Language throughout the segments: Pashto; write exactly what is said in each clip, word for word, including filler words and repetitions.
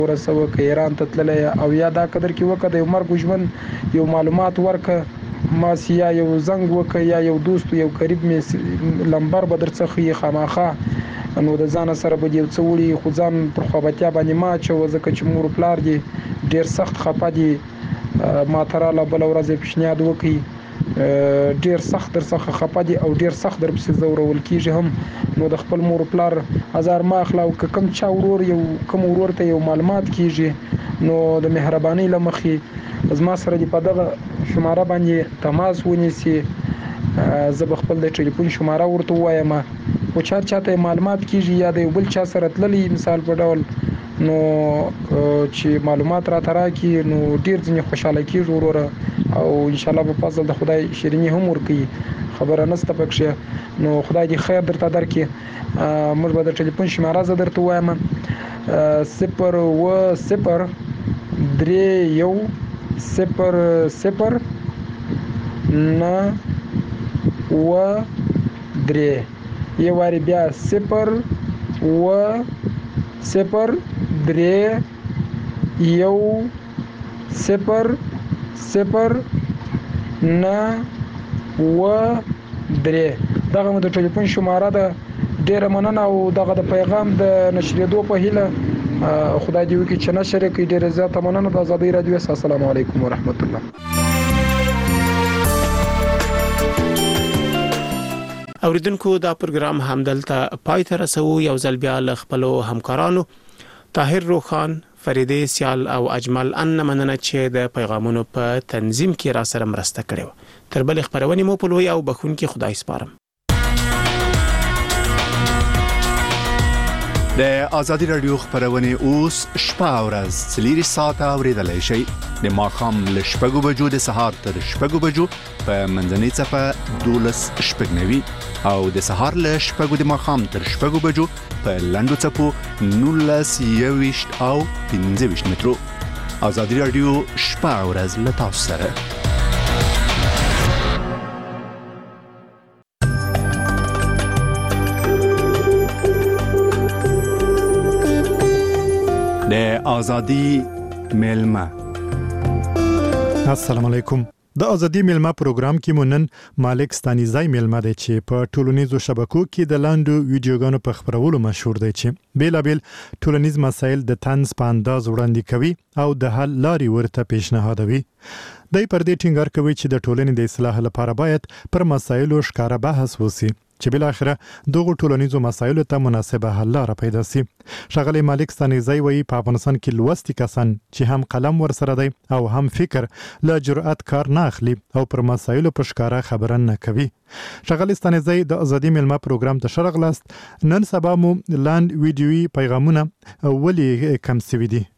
ورسوه که ایران ته تللی او یا دا قدر کې وکړه د یو مرګ ژوند یو معلومات ورکړه ماسې یا یو زنګ وکړه یا یو دوست یو قریب مې لمبر به در څخه یې خامخا نو د ځانه سره به یو څه وړي خو ځان پر خوابتیا باندې ما اچوه ځکه چې مور پلار دي ډېر سخت خفه دي ما ته راله بله ورځ یې پیشنهاد وکړي ډیر سخت در څخه خپه دي او ډیر سخت در پسې زورول کیږي هم نو د خپل مور پلار هزار ما اخلا او کوم چا ورور یو کوم ورور ته یو معلومات کیږي نو د مهرباني لمخې زما سره دی په دغه شماره باندې تماس ونیسي زه به خپل د ټلیفون شماره ورته وایم او چا چاته معلومات کیږي یا د یو بل چا سره تللی مثال په ډول نو چې معلومات را تراکي نو ډیر ځنې خوشاله کیږي وروره او ان شاء الله په فضل د خدای شیرینی هم ورکي خبره نسته پکښه نو خدای دې خیر درته درکړي موږ به د ټلیفون شماره زه درته وایم صفر و صفر درې یو صفر صفر نه و درې یو واري بیا صفر و صفر درې یو صفر صفر نه و درې دغه مو د ټلیفون شماره ده ډیره مننه او دغه د پیغام د نشریدو په هیله خدای دې وکړي چې نشر کړي ډیره زیاته مننه د آزادۍ رادیو السلام علیکم ورحمت الله اوریدونکو دا پروګرام همدلته پای ته رسو یو ځل بیا له خپلو همکارانو طاهر روخان فریده سیال او اجمل ان مننه چې د پیغامونو په تنظیم کې را سره مرسته کړې تر بل خبرونه مو په لوی او بخون کې خدای سپارم د آزادی رادیو خبرونه اوس شپه ورځ سلیری ساعت اوریدلای شي د ماخام ل شپږو بجو د سهار تر شپږو بجو په منځنۍ صفه دولس شپږنوي او د سهار ل شپږو د ماخام تر شپږو بجو په لندو صفو نولس یويشت او پنځه ویشت مترو آزادی رادیو شپه ورځ ل تاسو سره د ازادي ملما السلام علیکم د ازادي ملما پروګرام کې مونن مالک ستانیزای ملما دی چې په ټولنیزو شبکو کې د لاندو ویډیوګانو په خبرولو مشهور دی چې بیلابل ټولنیز مسایل د طنز په انداز وړاندې کوي او د حل لارې ورته پیشنهادوي دای پر دې ټینګار کوي چې د ټولنې د اصلاح لپاره باید پر مسایلو ښکارا بحث وسی چې بل اخره دغه ټولنیزو مسایلو ته مناسبه حل لاره پیدا سي شغله مالک ستانیزای وی په افغانستان کې لوستي کسان چې هم قلم ور سره دی او هم فکر له جرأت کار نه اخلي او پر مسایلو په ښکارا خبره نه کوي شغله ستانیزای د ازادي ملما پروګرام ته شرغلاست نن سبا مو لاند ویډیوي پیغامونه ولي کم سوي دي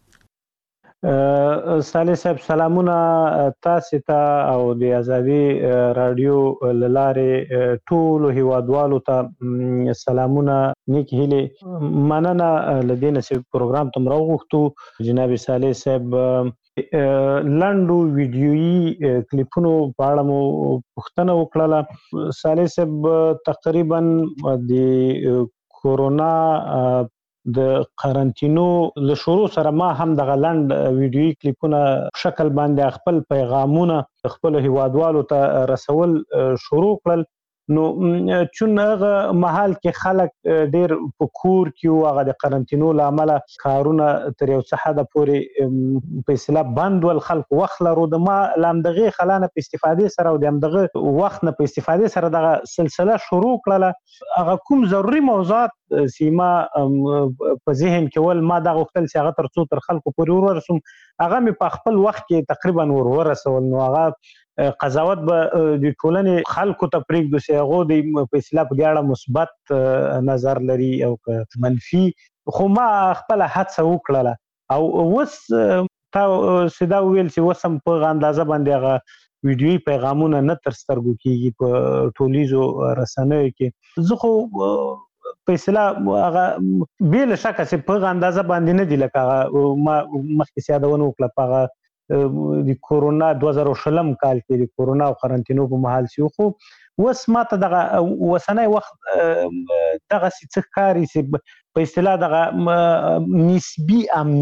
صالح صاحب سلامونه تاسو ته او د ازادي رادیو لاره ټول هیوادوالو ته سلامونه نیک هیله مننه لدینه چې پروګرام تم راغوښتو جناب صالح صاحب لاندو ویډیويي کلیپونو په اړه مو پوښتنه وکړه صالح صاحب تقریبا د کورونا د قرنټینو له شروع سره ما هم د غلند ویډیوي کلیپونه شکل باندې خپل پیغامونه خپل هیوادوالو ته رسول شروع کړل نو چون هغه محل کې خلک ډیر په کور کې هغه د قرنټینو لامل کارونه تر یو څه حد پورې په اصطلاح بند ول خلک وخت لرو د ما لامدغه خلانه په استفاده سره او دغه وخت نه په استفاده سره دغه سلسله شروع کړله هغه کوم ضروري موضوعات سیما په ذهن کې ول ما دا غوښتل چې هغه تر څو تر خلکو پورې ورسوم هغه مې په خپل وخت کې تقریبا ور ورسول نو هغه قضاوت به د ټولنې خلکو ته پرېږدو چې هغه د په اصطلاح په اړه مثبت نظر لري او منفي خو ما خپل هڅه وکړه او اوس تا سیدا ویل چې وسم په اندازه باندې هغه ویډیوي پیغامونه نه تر سترګو کیږي په ټولیزو رسنیو کې زه خو په اصطلاح هغه بیل شکه چې په اندازه باندې نه دی لکه ما مخکې سیادونه وکړه په د کورونا دوه زره شلم کال کې د کورونا او قرنټینو په محل شو خو وس ماته دغه وسنۍ وخت دغه څه کاری چې په اصطلاح دغه نسبی امنیت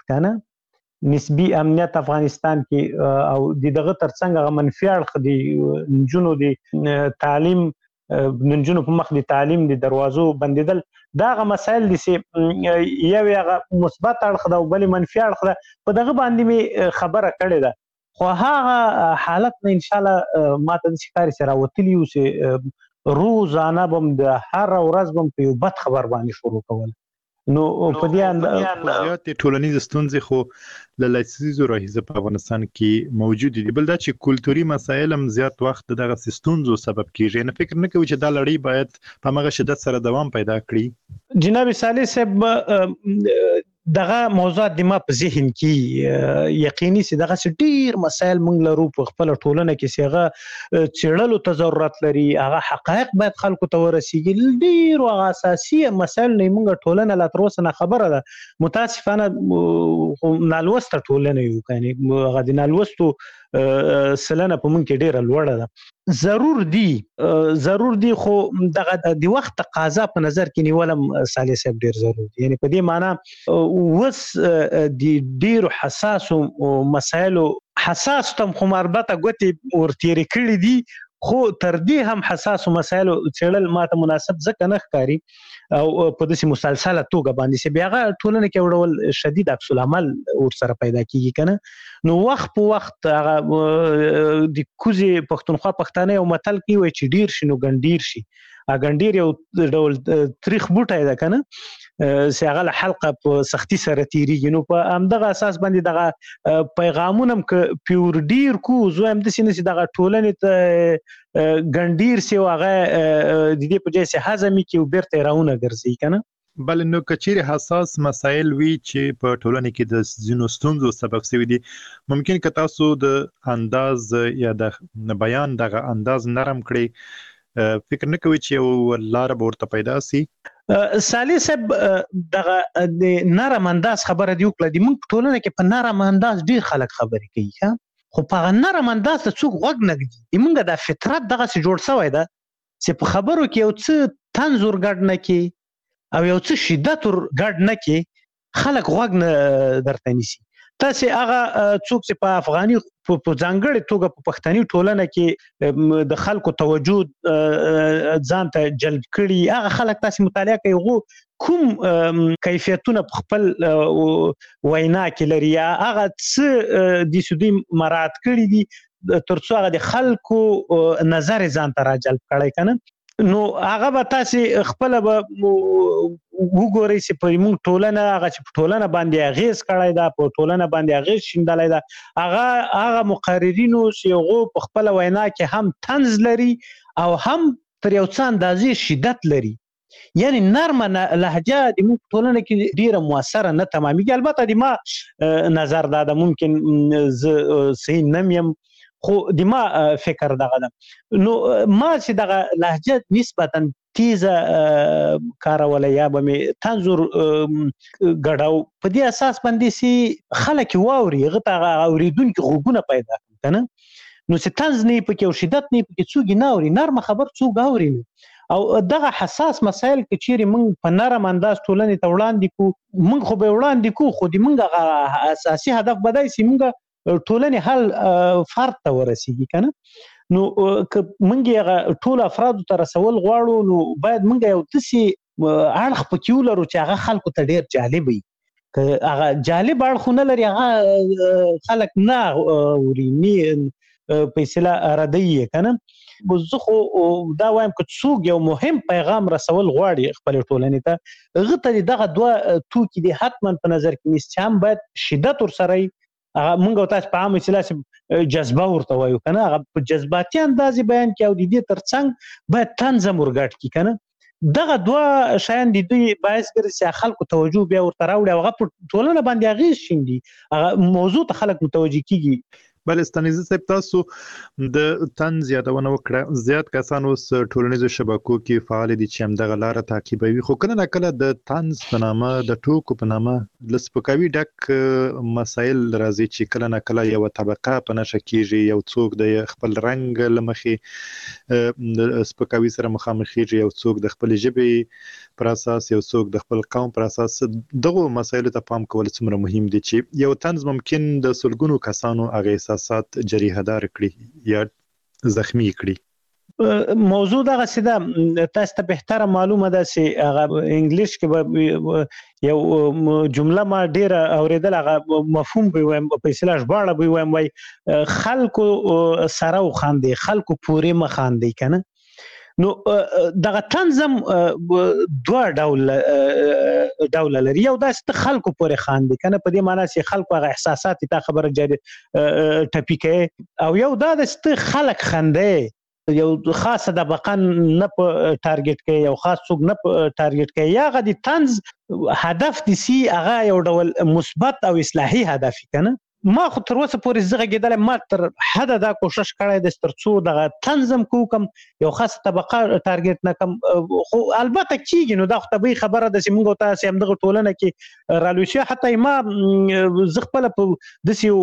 کنه نسبی امنیت افغانستان کې او د دغه ترڅنګ هغه منفي اړخ د نجونو د تعلیم نجونو په مخ د تعلیم د دروازو بندیدل دا هغه مسایل دي چې یو هغه مثبت اړخ ده او بل منفي اړخ ده په دغه باندې می خبره کړې ده خو هغه حالت نه ان شاء الله ماته د شکاري سره وتلی او چې روزانه بم د هر ورځ بم په بد خبر باندې شروع کول نو په دې اند زیات ټولنیز ستونزې خو له لسیزو راهیسې په افغانستان کې موجود دي بل دا چې کلتوري مسایل هم زیات وخت دغه ستونزو سبب کیږي نه فکر نه کوي چې دا لړۍ باید په مغه شدت سره دوام پیدا کړي جناب صالح صاحب دغه موضوعات د ما په ذهن کې یقیني سي دغه ډیر مسایل مونږ لرو په خپل ټولنه کې سیغه چیرلو ته ضرورت لري هغه حقایق باید خلکو ته ورسیږي ډیر او اساسي مسایل نه مونږ ټولنه لا تر اوسه نه خبره ده متاسفانه نالوسته ټولنه یو کني هغه د نالوستو سلنه په مونږ کې ډیره لوړه ده ضرور دی ضرور دی خو دغه د وخت تقاضا په نظر کې نیولم صالح صاحب ډیر ضروري دی یعنی په دې معنی وس د ډیر حساس مسایل حساس تم خو مربطه غوتی ورتيري کړی دي خو تر دې هم حساس مسایل چړل ماته مناسب ځکه نه ښکاری او په داسې مسلسله توګه باندې چې بیا ټولنه کې وړول شدید عکس العمل ور سره پیدا کیږي کنه نو وخت په وخت هغه د کوزي پښتونخوا پښتانه یو متل کې وي چې ډیر شنو ګنډیر شي ا ګنډیر یو ډول تاریخ بوټای ده کنه چې هغه حلقه په سختي سره تیریږي نو په همدغه اساس باندې دغه پیغامونه ک پیور ډیر کو زو هم د سینې دغه ټولنې ته ګنډیر سی واغه د دې په جهه هضمي کې وبرته راونه ګرځي کنه بل نو کچیر حساس مسایل وی چې په ټولنه کې د زینو ستونزو سبب شوی دي ممکن که تاسو د انداز یا د بیان دغه انداز نرم کړئ فکر نه کوي چې یو لار ورته پیدا سي صالح صاحب دغه د نرم انداز خبره دی وکړه د موږ ټولنه کې په نرم انداز ډیر خلک خبرې کوي ها خو په نرم انداز ته څوک غوږ نه ږدي موږ د فطرت دغه څه جوړ شوی ده چې په خبرو کې یو څه تنزور ګډ نه کی او یو څه شدت ګډ نه کی خلک غوږ نه درته نیسي تاسو هغه څوک چې په افغاني په ځانګړي توګه په پښتني ټولنه کې د خلکو توجه ځان ته جلب کړي هغه خلک تاسو مطالعه کوي کوم کیفیتونه په خپل وینا کې لري هغه څه د سودی مراد کړي دي ترڅو هغه د خلکو نظر ځان ته راجلب کړي کنه نو هغه به تاسو خپل به وګورئ چې په موږ ټولنه هغه چې ټولنه باندې اغیز کړای دا په ټولنه باندې اغیز شیندلای دا هغه هغه مقررینو چې هغه په خپل وینا کې هم طنز لري او هم پر یو څه اندازې شدت لري یعنی نرمه لهجه د موږ ټولنه کې ډیره موثره نه تمامي البته د ما نظر دا د ممکن ز صحیح نمیم خو د ما فکر دغه ده نو ما چې دغه لهجه نسبتا تیزه کارول یا به می تنظر غړاو په دې اساس باندې سي خلک واوري غته اوریدونکو غوګونه پیدا کنه نو چې تنز نه پکې او شدت نه پکې څوګ نه اوري نرمه خبر څوګ اوري او دغه حساس مسایل کې چیرې موږ په نرم انداز ټولنې ته وړاندې کو موږ خو به وړاندې کو خو د موږ اساسي هدف بدای سي موږ ټولنې حل فرد ته ورسیږي کنه نو که موږ ټول افراد ته رسول غواړو نو باید موږ یو تسي اړخ پکې ولرو چې هغه خلکو ته ډیر جالب وي که هغه جالب اړخ نه لري هغه خلک نه ورینی په اصطلاح ردی کنه زه خو دا وایم که څوک یو مهم پیغام رسول غواړي خپل ټولنې ته هغه ته دغه دوه توکي دي حتما په نظر کې نیسي هم باید شدت ورسره مونږ تاسو په عامه اصطلاح جذبه ورته وایو کنه هغه په جذباتي انداز بیان کې او د دې ترڅنګ باید تنظیم ورګټ کی کنه دغه دوه شیان د دوی باعث ګرځي چې خلکو توجه بیا ورته راوړي هغه په ټولنه باندې اغیز شیندي هغه موضوع ته خلک متوجه کیږي بلستانیزه صاحب تاسو د طنز یادونه وکړه زیات کسان اوس ټولنیزو شبکو کې فعال دي چې هم دغه لار تعقیبوي خو کله نه کله د طنز په نامه د ټوکو په نامه لسپکاوي ډک مسایل راځي چې کله نه کله یو طبقه په نشه کیږي یو څوک د خپل رنگ لمخې د سپکاوي سره مخامخ کیږي یو څوک د خپل ژبې پر اساس یو څوک د خپل قوم پر اساس دغه مسایلو ته پام کول څومره مهم دي چې یو طنز ممکن د سلګونو کسانو هغه احساسات جریحه‌دار کړي یا زخمی کړي. موضوع دغه سیده تاسو ته بهتره معلومه ده چې هغه انګلیش کې به یو جمله ما ډیره اوریدل هغه مفهوم به وایم په اصطلاح ژباړه به وایم وای خلکو سره وخاندي خلکو پورې مخاندي کنه. نو دغه تنظیم دوه ډول ډول لري. یو داسې خلکو پورې خاندي کنه په دې معنی چې خلکو هغه احساسات ته خبره جاري ټپی کوي او یو دا د خلک خنده یو خاصه د بقن نه په ټارګټ کوي یو خاص څوک نه په ټارګټ کوي یا غدي طنز هدف دي سي هغه یو ډول مثبت او اصلاحي هدف کنه. ما خو تر اوسه پورې زغه کېدل ما تر حد دا کوشش کړی د ترڅو د تنظیم کوم یو خاصه طبقه ټارګټ نه کم خو البته کیږي نو دا خو طبيعي خبره ده چې موږ تاسو هم دغه ټولنه کې رالوسیا حتی ما زغپل په دسیو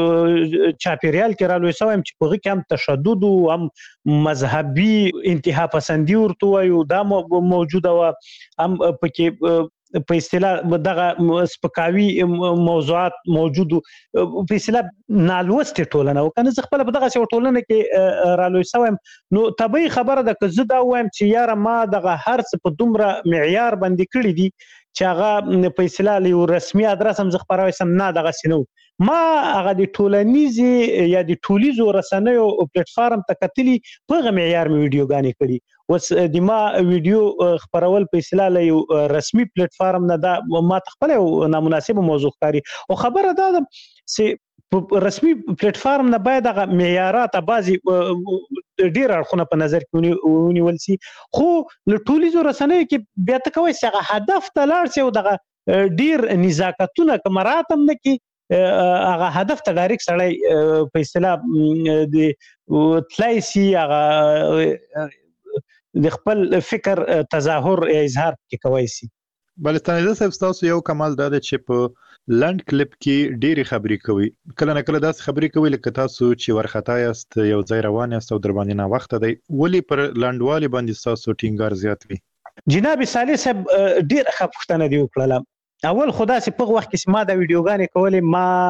چاپیریال کې رالوسیا هم چې په کې هم تشدد او هم مذهبي انتها پسندي ورته وایو دا موجوده و هم پکې په اصطلاح دغه سپکاوي موضوعات موجود په اصطلاح نالوسته ټولنه وکنه زه خپل په دغه ټولنه کې رالوي سوم نو طبيعي خبره ده که زه دا وایم چې یاره ما دغه هر څه په دومره معیار باندې کړی دي چې هغه په اصطلاح له رسمي ادرس هم زه خبروي سم نه دغه سينو ما هغه د ټولنیزي یا د ټولیزو رسنیو پلیټ فارم ته کتلی په معیار می ویډیوګانې کړي وس د ما ویډیو خبرول په اصطلاح له رسمي پلیټ فارم نه دا ما خپل نامناسبه موضوع ښکاري او خبره ده چې رسمي پلیټ فارم نه باید هغه معیارات بعضي ډیر اړخونه په نظر کې ونیول سي خو له ټولیزو رسنیو کې بیا ته کوي چې هغه هدف ته لاړ شي او دغه ډیر نزاکتونه کمراتم نه کې هغه هدف ته ډایرکټ سړی په اصطلاح د تلایسي هغه د خپل فکر تظاهر یا اظهار کې کوي سي. بلستاني صاحب تاسو یو کمال دا چې په لند کلیپ کې ډېری خبرې کوي کله نه کله داس خبرې کوي لکه تاسو چې ورختا یاست یو ځای روان یاست او در باندې نه وخت دی ولی پر لندوالي باندې تاسو ټینګار زیات وي. جناب صالح صاحب ډېر خپښتنه دی وکړه اول خدا سي په وخت کې ما دا ویډیوګانې کولې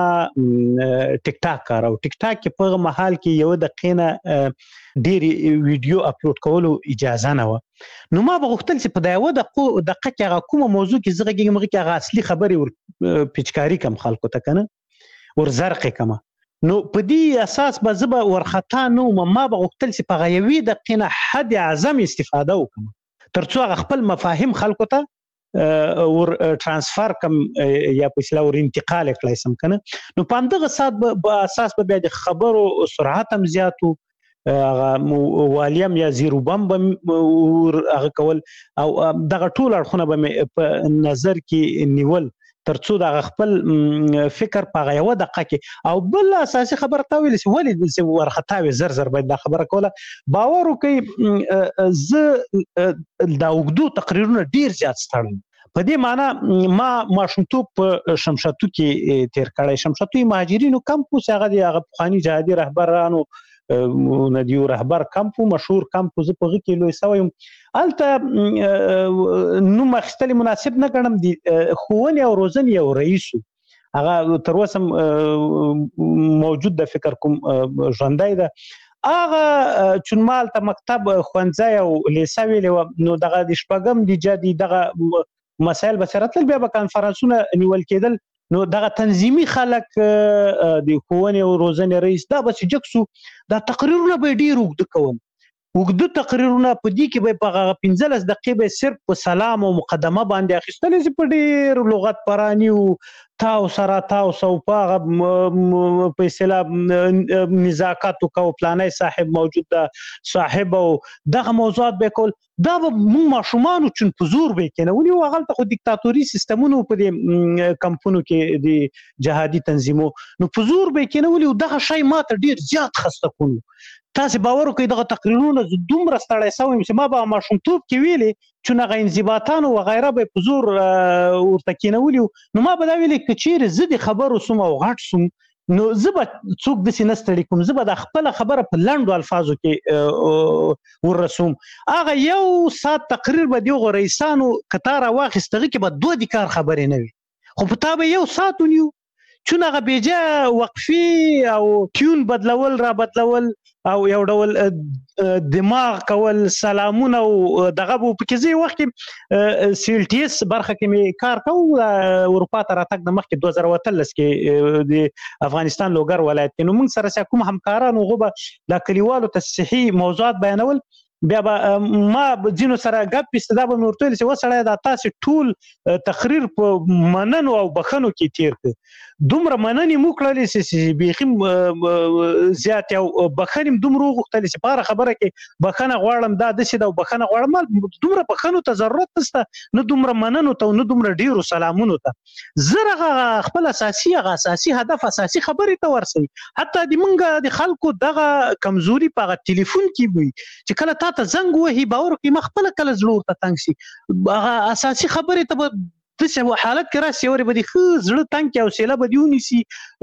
ما ټیک ټاک کارو ټیک ټاک کې په محل کې یو دقیقه ډېری ویډیو اپلوډ کولو اجازه نه و نو ما بغختل چې په دا یو دقیقه دقیقه کې هغه کومه موضوع کې زغه کې مګه کې هغه اصلي خبري ور پچکاری کم خلکو ته کنه ور زرق کما نو په دې اساس به زبا ورختا نو ما بغختل چې په غیوي دقیقه حد اعظم استفاده وکم ترڅو هغه خپل مفاهیم خلکو ته ور ترانسفر کم یا په اصطلاح ور انتقال کړای سم کنه نو په دغه سات په اساس به د خبرو سرعت هم زیاتو هغه والیم یا زیرو بم هغه کول او دغه ټول اړخونه به په نظر کې نیول ترڅو د خپل فکر په یو دقیقه کې او بل اساسي خبره تا ویل چې ولې د ورختاوي زر زر باید دا خبره کوله باور وکي ز دا وګدو تقریرونه ډیر زیات ستړم په دې معنی ما ماشومتوب په شمشاتو کې تیر کړی شمشاتو مهاجرینو کمپوس هغه د هغه پخوانی جهادي رهبرانو ندیو رهبر کمپو مشهور کمپو زه په کې لوي سویم الته نو مخستلي مناسب نه ګڼم دي خوونې او روزنې او رئیس هغه تر اوسه موجود د فکر کوم ژوندۍ ده هغه چونمال ته مکتب خوانځي او لیسا ویلو نو دغه د شپږم د جدي دغه مسائل بصیرت بیا به کانفرنسونه نیول کېدل نو دغه تنظیمي خلک د خوونې او روزنې رئیس دا بس جکسو دا تقریرونه به ډیر وګد کوم وګد تقریرونه په دې کې به په پنځلس دقیقې به صرف په سلام او مقدمه باندې اخیستل چې په ډیر لغت پرانی او تاو سره تاو سو په په اصطلاح نزاکت او پلانای صاحب موجود ده صاحب او دغه موضوعات به کول دا مو ماشومان چون پزور به کنه ونی وغلطه خو دیکتاتوري سیستمونو په دې کمپونو کې د جهادي تنظیمو نو پزور به کنه ولي دغه شی ماته ډیر زیات خسته کونو تاسو باور وکړئ دغه تقریرونه دومره ستړی سوم چې ما به ماشومتوب کې ویلي چې نه انضباطان او غیره به پزور ورته کینولي نو ما به دا ویلي چې چیرې زه د خبرو سم او غټ سم نو زبا څوک د سینستړي کوم زبا د خپل خبره په لاندو الفاظو کې ورسوم. هغه یو سات تقریر به دی غریسانو کتار واخستغه کې به دوه د کار خبرې نه وي، خو په تابه یو سات ونیو چون هغه بیجا وقفي او ټیون بدلول را بدلول او یو ډول دماغ کول سلامونه او دغه په کېزي وخت سیلټیس برخه کې می کار کوم اروپا ته راتګ د مخکې دوه زره وتلس کې د افغانستان لوګر ولایت کې. نو موږ سره کوم همکارانو غوبه د کلیوالو ته صحي موضوعات بیانول، بیا به ما ځینو سره ګپ استدا به مې ورته ویل چې وسړی دا تاسې ټول تقریر په مننو او بخښنو کې تیر کړ، دومره مننې مو کړلې چې بیخي زیات او بخښنې م دومره وغوښتلې چې په هره خبره کې بخښنه غواړم دا داسې ده او بخښنه غواړم. ما دومره بخښنو ته ضرورت نشته، نه دومره مننو ته نه دومره ډیرو سلامونو ته. زه هغه خپل اساسي هغه اساسي هدف اساسي خبرې ته ورسوي. حتی د موږ د خلکو دغه کمزوري په هغه ټلیفون کې وي چې کله تا ته زنګ وهي باور کې مخبل کله زړه ته تنګ شي، هغه اساسي خبرې ته به دغه حالت کې راسي اوري به د خ زړه تنګ او سیله به دیونی سي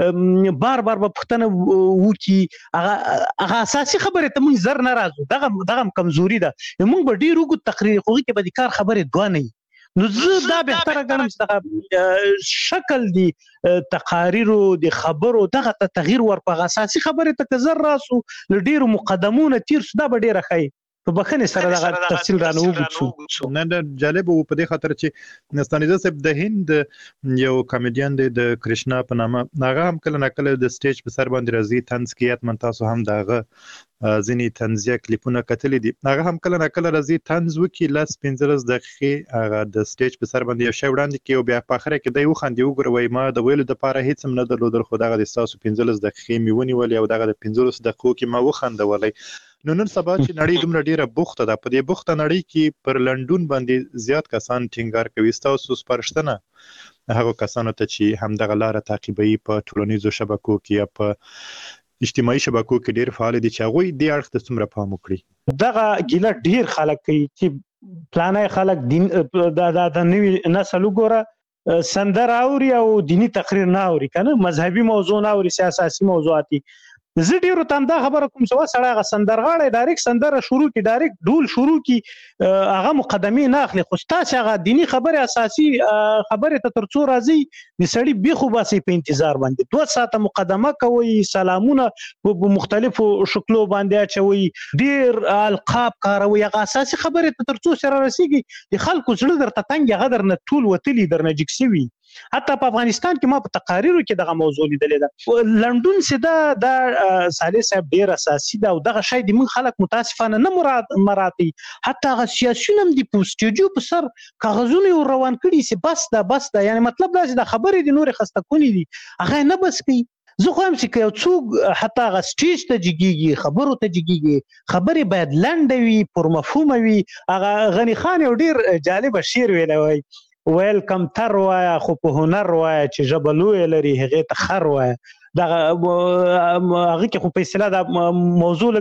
بار بار به پښتنه وکی. هغه هغه اساسي خبرې ته موږ زر نه راځو، دغه دغه کمزوري ده. موږ به ډیر وګ تقریر خو کې به د کار خبرې دوه نه. نو زه دا بهتره ګڼم چې دغه شکل دی تقاریرو د خبرو دغه ته تغییر ورپغه اساسي خبرې ته زر راسو لډیرو مقدمونه تیر سودا به ډیره خای په بخنه سره دغه تفصیل رانه وګورئ. نه نه جالب وو په دې خاطر چې نستانیزه صاحب د هند یو کامیډین دی د کرشنا په نامه، هغه هم کله نه کله د سټیج په سر باندې راځي طنز کیات من تاسو هم دغه ځینی طنزیه کلیپونه کتلې دي، هغه هم کله نه کله راځي طنز وکي لاس پنځلس دقیقې هغه د سټیج په سر باندې یو شی وړاندې کوي او بیا په اخره کې دی وخاندي وګوروي ما د ویلو د پاره هیڅ هم نه درلودل، خو دغه د تاسو پنځلس دقیقې میونی ولې او دغه د پنځلس دقیقو کې ما وخاندولې. نو نن سبا چې نړۍ دومره ډیره بوخته ده، په دې بوخته نړۍ کې پر لندن باندې زیات کسان ټینګار کوي. تاسو سپارښتنه هغه کسانو ته چې هم دغه لار تعقیبوي په ټولنیزو شبکو کې یا په اجتماعي شبکو کې ډیر فعال دي چې هغه دې اړخ ته څومره پام وکړي. دغه ګیله ډیر خلک کوي چې پلانای خلک دین د د نوې نسل وګوره سندر اوري او دینی تقریر نه اوري کنه، مذهبي موضوع نه اوري، سیاسي موضوعاتي. زه ډیرو ته دا خبره کوم چې وسړی هغه سندرغاړی ډایرکټ سندره شروع کی ډایرکټ ډول شروع کی هغه مقدمې نه اخلي، خو تاسو هغه دینی خبره اساسي خبره ته ترڅو راځي د سړی بیخو باسي په انتظار باندې دوه ساعته مقدمه کوي، سلامونه په مختلفو شکلو باندې اچوي، ډیر القاب کاروي، هغه اساسي خبره ته ترڅو سره رسیږي د خلکو زړه درته تنګ هغه درنه ټول وتلی درنه جکسوي. حتی په افغانستان کې ما په تقاریرو کې دغه موضوع لیدلې ده. لندن سدا د صالح صاحب ډیر اساسي ده او دغه شی د من خلک متاسفانه نه مراد مراتي، حتی هغه سیاسيون هم د پوسټیجو په سر کاغذونه روان کړي چې بس دا بس دا، یعنی مطلب دا چې د خبرې د نور خسته کونی دي هغه نه بس کوي. زه خو هم چې یو څوک حتی هغه سټیج ته جګیږي خبرو ته جګیږي خبرې باید لنډه وي پر مفهومه وي. هغه غنی خان یو ډیر جالب شعر ویلی وای ویلکم تر وایا خو په هنر وایا چې جبلوی لري هغه ته خر وایا. دا هغه کې خو په اصطلاح دا موضوع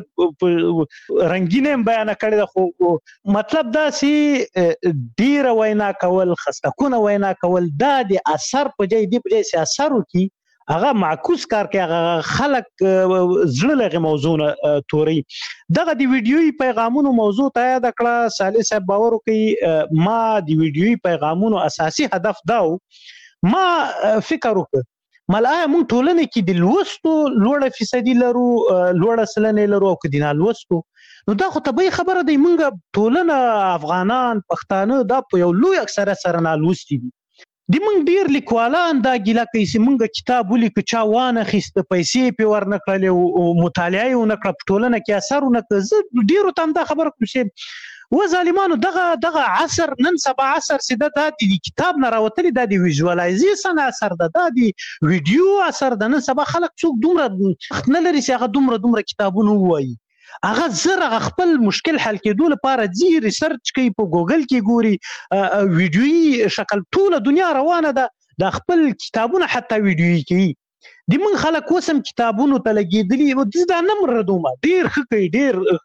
رنگینه بیان کړی دا، خو مطلب دا چې ډیر وینا کول خستکونه وینا کول دا د اثر په ځای دی په ځای چې اثر وکي هغه معکوس کار کوي، هغه خلک زړه لغه موضوع توري. دغه د ویډیوي پیغامونو موضوع ته یاد کړه صالح صاحب باور کوي ما د ویډیوي پیغامونو اساسي هدف داو ما فکر وکړ ملای مونږ ټولنه کې د لوستو لوړه فیصدي لرو لوړه سلنه لرو او کدي نه لوستو نو دا خو طبيعي خبره دی. مونږ ټولنه افغانان پښتانه دا په یو لوی اکثره سره نه لوستي دي. د مونږ ډیر لیکوالان دا ګیله کوي چې مونږ کتاب ولیکو چا وانه خسته پیسې په ورنکړلې او مطالعه یې ونکړه په ټولنه کې اثر ونکړه. ډیرو ته دا خبره کوم چې و ظالمانو دغه دغه عصر نن سبا عصر سده د کتاب نه راوتلی د ویژوالایزیشن اثر ده، د ویډیو اثر ده. نن سبا خلک څوک دومره نه لري چې هغه دومره دومره کتابونه وایي، هغه زره خپل مشکل حل کېدو لپاره ځي ریسرچ کوي، په ګوګل کې ګوري، ویډیوي شکل ټوله دنیا روانه ده د خپل کتابونه حتی ویډیوي کوي. د موږ خلک وسم کتابونو ته لګېدلي و دا نه مردومه ډېر ښه کوي ډېر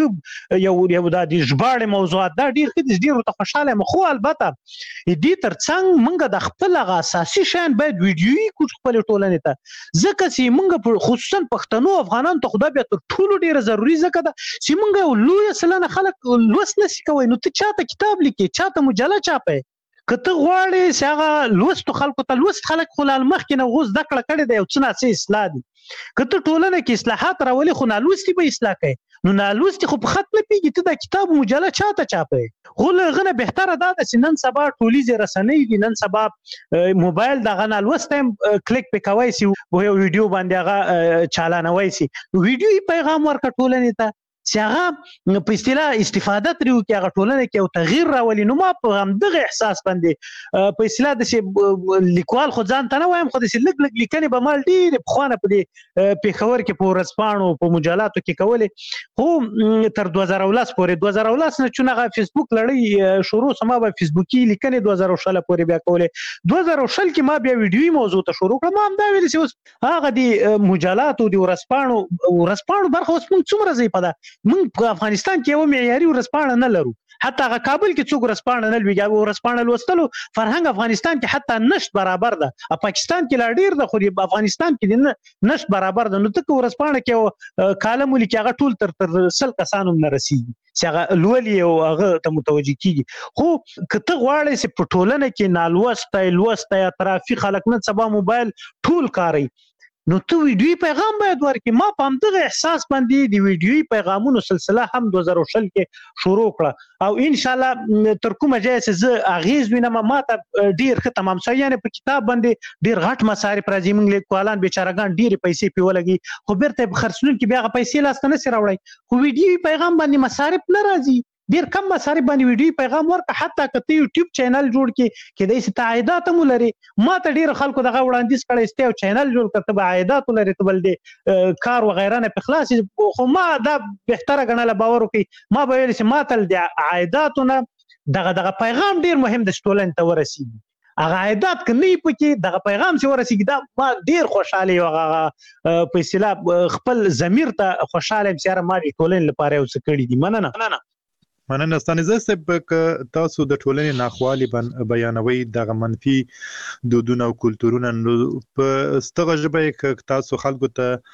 ښه یو یو دا د ژباړې موضوعات دا ډېر ښه دي ډېر ورته خوشحاله یم خو البته دې تر څنګ موږ د خپل هغه اساسي شیان باید ویډیویي کړو خپلې ټولنې ته ځکه چې موږ خصوصا پښتنو افغانانو ته خو دا بیا تر ټولو ډېره ضروري ځکه ده چې موږ یو لویه سلنه خلک لوست نشي کوی نو ته چاته کتاب لیکې چاته مجله چاپې که ته غواړې چې هغه لوستو خلکو ته لوست خلک خو لا مخکې نه اوس زده کړه کړې ده یو څه ناڅه اصلاح دي که ته ټولنه کې اصلاحات راولي خو نالوستي به اصلاح کوي نو نالوستي خو په خط نه پیږي ته دا کتاب مجله چاته چاپې خو له هغه نه بهتره دا ده چې نن سبا ټولیزې رسنۍ دي نن سبا موبایل دغه نالوستی هم کلیک پې کوی سي یو ویډیو باندې هغه چالانوی سي ویډیویي پیغام ورکړه ټولنې ته چې هغه په اصطلاح استفاده ترې وکړي هغه ټولنه کې یو تغییر راولي نو ما په همدغه احساس باندې په اصطلاح داسې لیکوال خو ځان ته نه وایم خو داسې لږ لږ لیکنې به ما ډېرې پخوانه په دې پېښور کې په ورځپاڼو په مجلاتو کې کولې خو تر دوه زره ولس پورې دوه زره ولس نه چون هغه فیسبوک لړۍ شروع سما به فیسبوکي لیکنې دوه زره شل پورې بیا کولې دوه زره شل کې ما بیا ویډیویي موضوع ته شروع کړم ما همدا ویلې چې اوس هغه د مجلاتو د ورځپاڼو ورځپاڼو برخه اوس موږ څومره ضعیفه ده موږ په افغانستان کې یو معیاري ورځپاڼه نه لرو حتی هغه کابل کې څوک ورځپاڼه نه لوي ورځپاڼه لوستلو فرهنګ افغانستان کې حتی نشت برابر ده پاکستان کې لا ډیر ده خو د افغانستان کې نشت برابر ده نو ته ورځپاڼه کې کالم ولیکي هغه ټول تر تر سل کسانو نه رسیږي چې هغه لولي او هغه ته متوجي کیږي خو که ته غواړې چې په ټولنه کې نالوستی لوستی اطرافي خلک نن سبا موبایل ټول کاروي نو ته ویډیویي پیغام باید ورکړې ما په همدغه احساس باندې د ویډیویي پیغامونو سلسله هم دوه زره شل کې شروع کړه او انشاءالله تر کومه ځایه چې زه اغېز وینم ما ته ډېر ښه تمام شوی یعنې په کتاب باندې ډېر غټ مصارف راځي موږ لیکوالان بیچارهګان ډېرې پیسې پرې ولګي خو بیرته یې په خرڅلونکي بیا هغه پیسې لاسته نشي راوړی خو ویډیویي پیغام باندې مصارف نه راځي ډیر کم مصارف باندې ویډیو پیغام ورکړه حتی که ته یوټیوب چینل جوړ کړې کېدای شي ته عایدات هم ولري ما ته ډېر خلکو دغه وړاندیز کړی چې یو چینل جوړ کړه ته به عایدات ولري ته بل د کار وغیره نه پې خلاص خو ما دا بهتره ګڼله باور وکړي ما به ویل چې ما ته د عایداتو نه دغه دغه پیغام ډېر مهم ده چې ټولنې ته ورسېږي هغه عایدات که نه وي پکې دغه پیغام چې ورسېږي دا ما ډېر خوشحاله یم هغه په اصطلاح خپل ضمیر ته خوشحاله یم چې یاره ما د ټولنې لپاره یو څه کړي دي مننه مننه ستانزه صاحب که تاسو د ټولنې ناخوالي بیانوي دغه منفي دودونه او کلتورونه نو په ستغه ژبه کې تاسو خلکو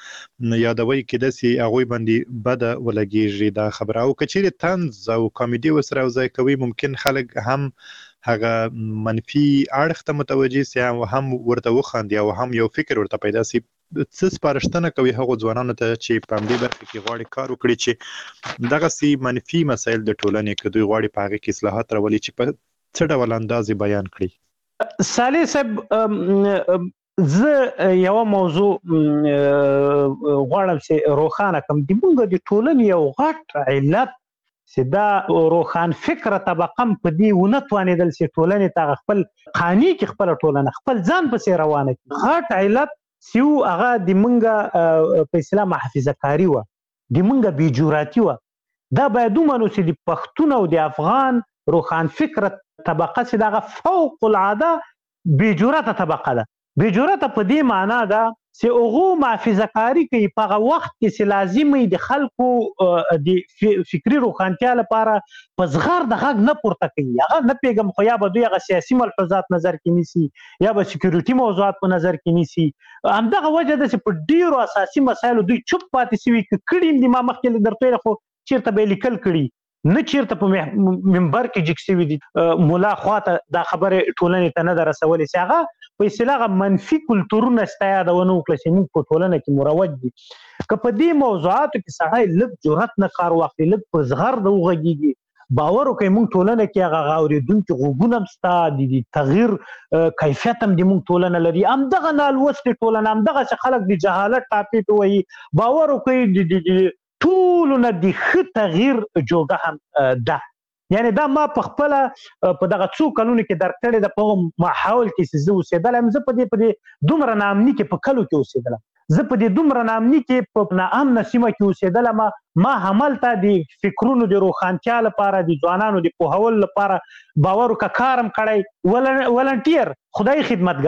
ته یادوي کېدای شي هغوی باندې بده ولګېږي دا خبره او که چیرې طنز او کامیډي ورسره یوځای کوي ممکن خلک هم هغه منفي اړخ ته متوجه سي او هم ورته وخاندي او هم یو فکر ورته پیدا سي څه سپارښتنه کوي هغو ځوانانو ته چې په همدې برخه کې غواړي کار وکړي چې دغسې منفي مسایل د ټولنې که دوی غواړي په هغې کې اصلاحات راولي چې په څه ډول انداز بیان کړي صالح صاحب زه یوه موضوع غواړم چې روښانه کړم د موږ د ټولنې یو غټ علت چې دا روښان فکره طبقه هم په دې ونه توانېدل چې ټولنې ته خپل قانع کړي خپله ټولنه خپل ځان پسې روانه کړي غټ علت چې و هغه د موږ په اصطلاح محافظه کاري وه د موږ بېجراتي وه دا باید ومنو چې د پښتون او د افغان روښان فکره طبقه چې دغه فوق العاده بېجرته طبقه ده بېجرته په دې معنا ده چې هغو محافظه کاري کوي په هغه وخت کې چې لازم وي د خلکو د فکري روښانتیا لپاره په زغر د غږ نه پورته کوي هغه نه پوهېږم خو یا به دوی هغه سیاسي ملحوظات نظر کې نیسي یا به سکیورټي موضوعات په نظر کې نیسي همدغه وجه ده چې په ډېرو اساسي مسایلو دوی چوپ پاتې سوي که کړي هم دي ما مخکې درته ویل خو چېرته به یې لیکل کړي نه چیرته په منبر کې جګ شوي دي مولا خواته دا خبرې ټولنې ته نه ده رسولې چې هغه په اصطلاح منفي کلتورونه ستا یادونه وکړه چې موږ په ټولنه کې مروج دي که په دې موضوعاتو کې سړی لږ جرأت نه کار واخلي لږ په زغر د وغږېږي باور وکړئ موږ ټولنه کې هغه اورېدونکي غوږونه هم شته د تغییر کیفیت هم د موږ ټولنه لري همدغه نالوستې ټولنه همدغسې خلک د جهالت ټاپې پې وهي باور وکړئ ټولو نه د ښه تغییر جوګه هم ده یعنی دا ما په خپله په دغه څو کلونو کې درک کړې ده په هغه ماحول کې چې زه اوسېدلی یم زه په دې په دې دومره ناامني کې په کلو کې اوسېدلم زه په دې دومره ناامني کې په ناامنه سیمه کې اوسېدلم ما هملته د فکرونو د روښانتیا لپاره د ځوانانو د پوهولو لپاره باور وکړه کار هم کړی ولنټیر خدای خدمتګاري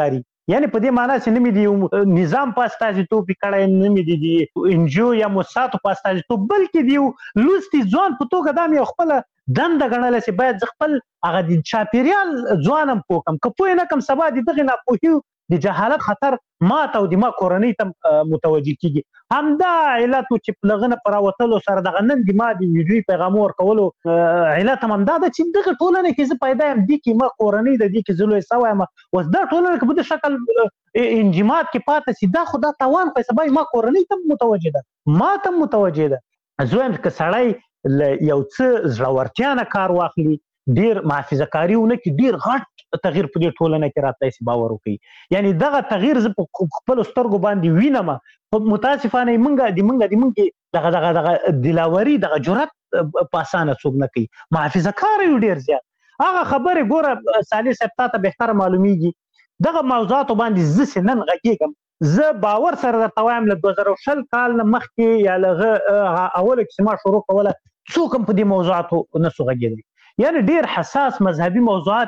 یعنی په دې معنی چې نه مې د نظام په استازیتوب کړی، نه مې د انجیو یا موسساتو په استازیتوب، بلکې د لوستي ځوان په توګه دا مې خپله دنده ګڼله چې باید زه خپل هغه د چاپېریال ځوان هم پوه کړم. که پوه نه کړم سبا د دغې ناپوهي د جهالت خطر ما ته او د ما کورنۍ ته متوجه کیږي. همدا علت و چې له هغه نه په راوتلو سره دغه نن د ما د ویډیوي پیغامو ورکولو علت هم همدا ده چې دغه ټولنه کې زه پیدا یم، دې کې ما کورنۍ ده، دې کې زه لوی سوی یم. اوس دا ټولنه که په دې شکل انجماد کې پاتې شي دا خو دا تاوان خو سبا ما کورنۍ ته متوجه ده، ما ته متوجه ده. زه وایم که سړی له یو څه زړورتیا نه کار واخلي، ډیر محافظه کاري ونه کړي، ډیر غټ تغییر په دې ټولنه کې راتلی شي، باور وکړي. یعنی دغه تغییر زه په خپلو سترګو باندې وینم. متاسفانه موږ د موږ د موږ دغه دغه دغه دلاوري دغه جرأت په اسانه څوک نه کوي، محافظه کار یو ډیر زیات. هغه خبرې ګوره صالح صاحب تا ته بهتره معلومیږي، دغه موضوعاتو باندې زه چې نن غږیږم، زه باور سره درته وایم له دوه زره شل کال نه مخکې یا له هغه اوله کې چې ما شروع کوله څوک هم په دې موضوعاتو نه سو غږېدلی. یعنی ډیر حساس مذهبي موضوعات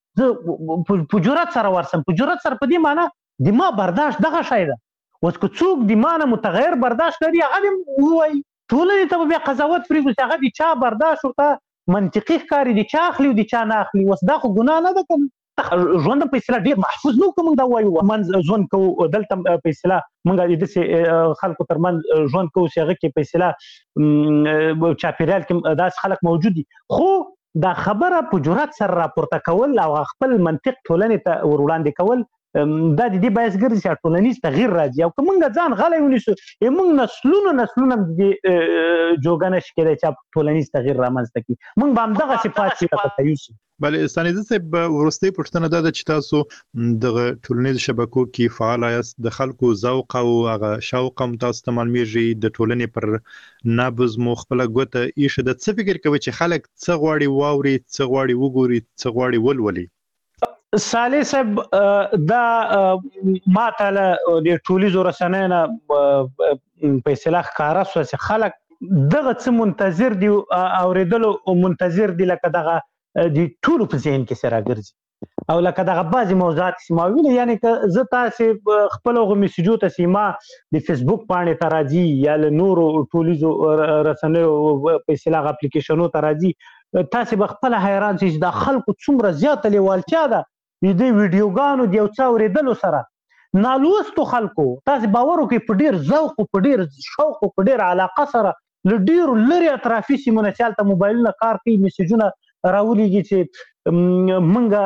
زه په جرأت سره ورسم، په جرأت سره په دې معنی د ما برداشت دغه شی ده. اوس که څوک د ما نه متغیر برداشت لري هغه دې ووایي، ټولنې ته به بیا قضاوت پرېږدو چې هغه د چا برداشت ورته منطقي ښکاري، د چا اخلي او د چا نه اخلي. اوس دا خو ګناه نه ده که ژوند په اصطلاح ډېر محفوظ نه وو، که موږ دا ووایو منځ ژوند کوو دلته په اصطلاح موږ د داسې خلکو ترمنځ ژوند کوو چې هغه کې په اصطلاح چاپېریال کې داسې خلک موجود دي. خو دا خبره په جرأت سره راپورته کول او خپل منطق ټولنې ته ور وړاندې کول دا د دې باعث ګرځي چې ټولنیز تغییر راځي. او که موږ ځان غلی ونیسو موږ نسلونه نسلونه د دې جوګه نشي کېدای چې ټولنیز تغییر رامنځته کړي، موږ به همدغه صفات چې یوسو. بله ستانیزه صاحب، وروستۍ پوښتنه دا ده چې تاسو دغه ټولنیزو شبکو کې فعال یاست، د خلکو ذوق او هغه شوق هم تاسو ته معلومیږي، د ټولنې پر نبض مو خپله ګوته ایښې ده. څه فکر کوئ چې خلک څه غواړي واوري، څه غواړي وګوري، څه غواړي ولولي؟ صالح صاحب دا ما ته له د ټولیزو رسنیو نه په اصطلاح ښکاره شوه چې خلک دغه څه منتظر دي، اورېدلو منتظر دي، لکه دغه د ټولو په ذهن کې څه راګرځي او لکه دغه بعضې موضوعات چې ما ویلي. یعنې که زه تاسې خپل هغو میسجو ته چې ما د فیسبوک پاڼې ته راځي یا له نورو ټولیزو رسنیو په اصطلاح اپلیکیشنو ته راځي، تاسې به خپله حیران شئ چې دا خلکو څومره زیاته لیوالتیا ده د دې ویډیوګانو د یو څه اورېدلو سره. نالوستو خلکو تاسې باور وکړئ په ډېر ذوق او په ډېر شوق او په ډېر علاقه سره له ډېرو لرې اطرافي سیمو نه چې هلته موبایلونه کار کوي، میسجونه راولیږي چې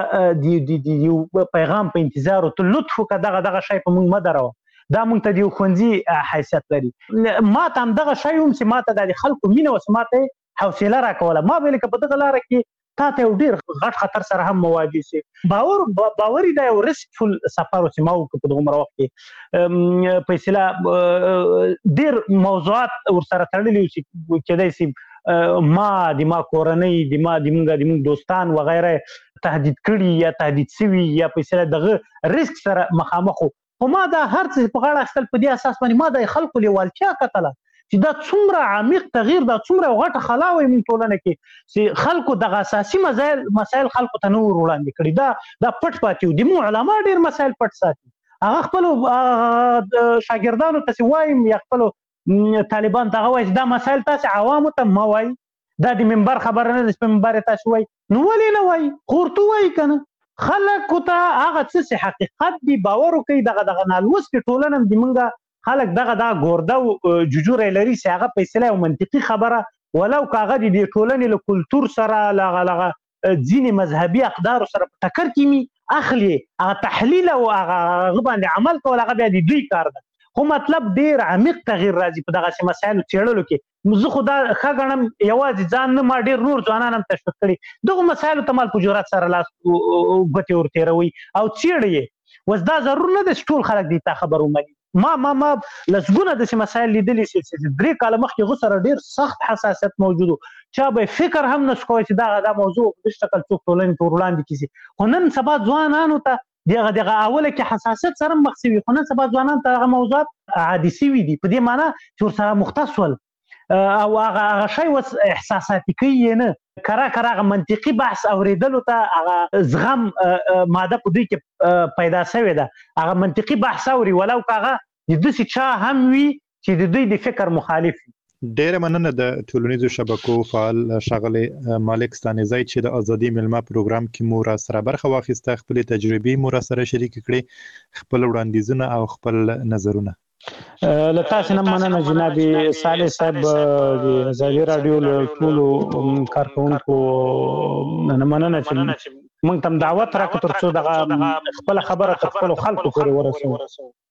موږ د یو پیغام په انتظار او ته لطف وکړه دغه دغه شی په موږ مه دروه، دا موږ ته د یو ښوونځي حیثیت لري. ما ته همدغه شی هم چې ما ته دا د خلکو مینه وه چې ما ته یې حوصله راکوله. ما ویل که په دغه لاره کې تا ته یو ډېر غټ خطر سره هم مواجه شي، باور باوري دا یو رسکفل سفر و چې ما وکړو په دغومره وخت کې په اصطلاح ډېر موضوعات ورسره تړلي وو چې کېدای شي ما د ما کورنۍ د ما د موږ د موږ دوستان وغیره تهدید کړي یا تهدید شوي یا په اصطلاح دغه رسک سره مخامخ وو. خو ما دا هر څه په غاړه اخیستل په دې اساس باندې ما د خلکو لیوالتیا کتله چې دا څومره عمیق تغییر، دا څومره غټه خلا وایي موږ ټولنه کې چې خلکو دغه اساسي مسایل مسایل خلکو ته نه ور وړاندې کړي، دا دا پټ پاتې وو. د موږ علما ډېر مسایل پټ ساتي، هغه خپلو شاګردانو ته چې وایم یا خپلو طالبان ته هغه وایي چې دا مسایل تاسې عوامو ته مه وایي، دا د منبر خبره نه ده چې په منبر یې تاسې وایي. نو ولې نه وایي؟ خو ورته ووایي که نه خلکو ته هغه څه چې حقیقت دي باور وکړي. دغه دغه نالوستې ټولنه د موږ خلک دغه دا ګورده او ججوره لري چې هغه په اصطلاح یو منطقي خبره ولو که هغه د دې ټولنې له کلتور سره له هغه ځینې مذهبي اقدارو سره په ټکر کې مي اخلي، هغه تحلیل او هغه باندې عمل کول هغه بیا د دوی کار ده. خو مطلب ډېر عمیق تغییر راځي په دغسې مسایلو څېړلو کې. زه خو دا ښه ګڼم یوازې ځان نه، ما ډېر نور ځوانان هم تشویق کړي دغو مسایلو ته مال په جرأت سره لاس ګوتې ورتېروي او څېړي یې. اوس دا ضرور نه ده چې ټول خلک دې ته خبر ومني. ما ما ما لسګونه داسې مسایل لیدلي چې درې کاله مخکې هغو سره ډېر سخت حساسیت موجود و، چا به فکر هم نه شو کوی چې دغه دا موضوع په دې شکل څوک ټولنې ته ور وړاندې کړي شي. خو نن سبا ځوانانو ته دغه دغه اوله کې حساسیت سره مخ شوي، خو نن سبا ځوانانو ته هغه موضوعات عادي شوي دي په دې معنی چې ورسره مختص ول او هغه هغه شی اوس احساساتي کوي یې نه، کرا کرا منطقي بحث اوریدلو ته هغه زغم ماده په دوی کې پیدا شوې ده. هغه منطقي بحث اوري ولو کاغه د دې چا هم وي چې د دوی د فکر مخالف وي. ډېر مننه د ټولنیزو شبکو فعال ښاغلی مالک ستانیزی چې د ازادي ملما پروګرام کې مو را سره برخه واخیسته، خپل تجربې مو را سره شریک کړې، خپل وړاندیزونه او خپل نظرونه. له تاسو نه مننه جناب صالح صاحب، د ازادي رادیو له ټولو کارکونکو نه مننه چې موږ تم دعوت راکړه ترڅو دغه خپل خبره خپل خلکو پورې ورسوو.